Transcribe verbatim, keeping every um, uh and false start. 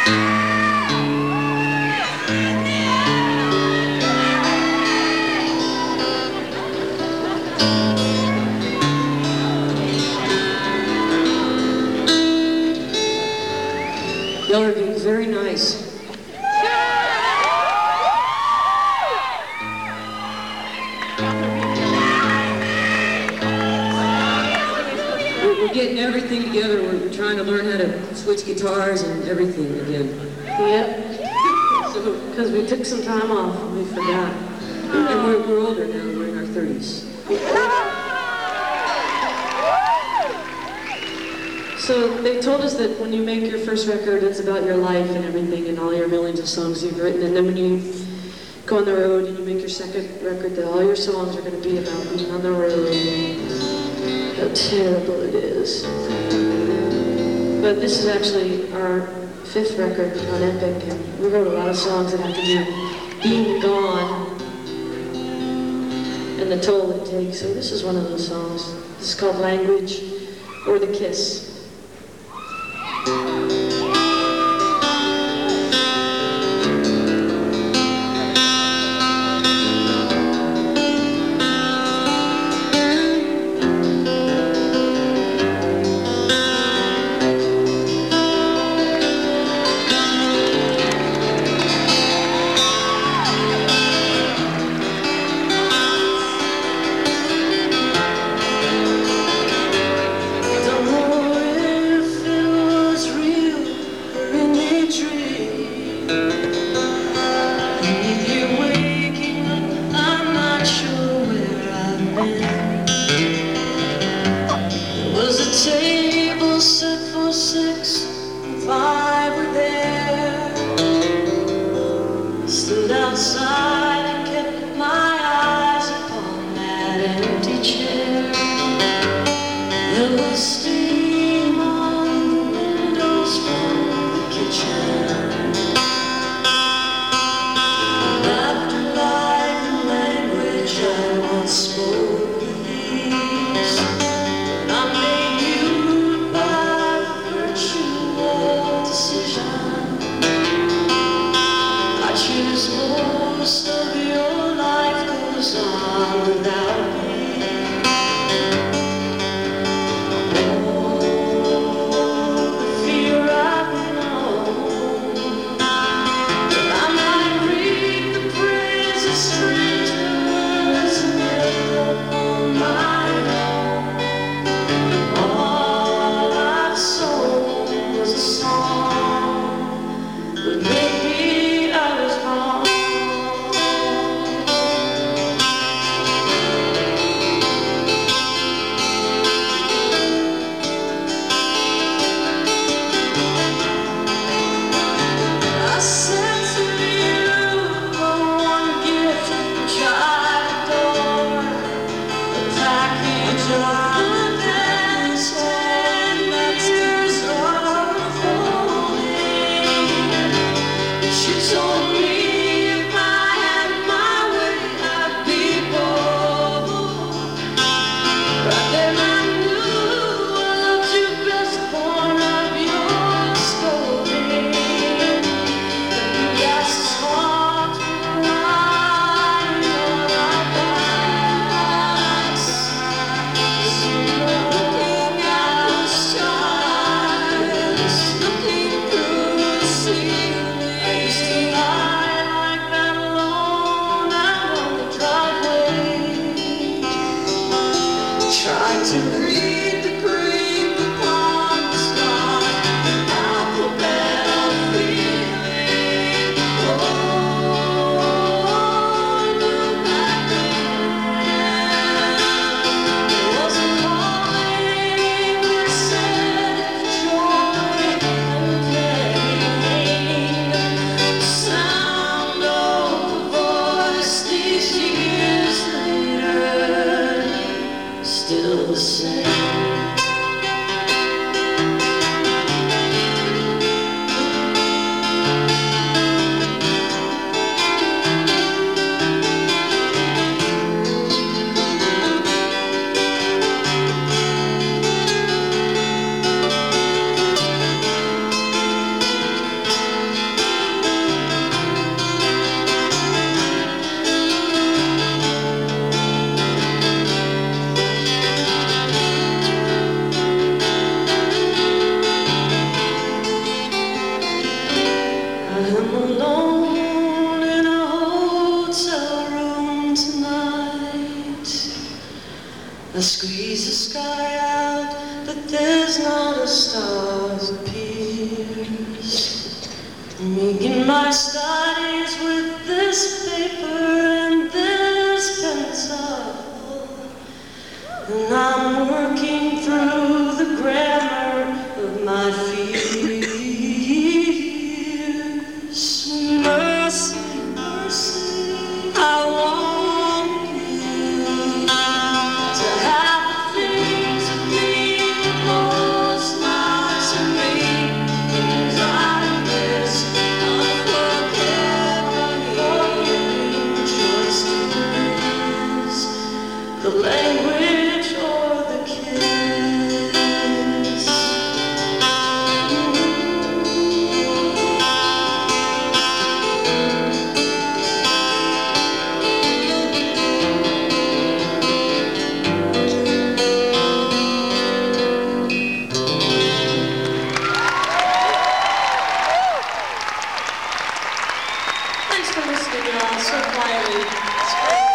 Y'all are being very nice. We're, we're getting everything together. We're, we're trying to learn how to switch guitars and everything again. Yep. So, because we took some time off and we forgot. And we're, we're older now. We're in our thirties. So they told us that when you make your first record, it's about your life and everything and all your millions of songs you've written. And then when you go on the road and you make your second record, that all your songs are going to be about being on the road and how terrible it is. But this is actually our fifth record on Epic, and we wrote a lot of songs that have to do with being gone and the toll it takes. So this is one of those songs. This is called Language or The Kiss. Don't know if it was real. Making my studies with this paper and this pencil, and I'm working through the grammar of my fears. Mercy, mercy, I want you to have the things that mean the most not to me. Things I miss, unforgettable, unforgiving, just the language or the kiss. Thanks for listening, y'all, so quietly.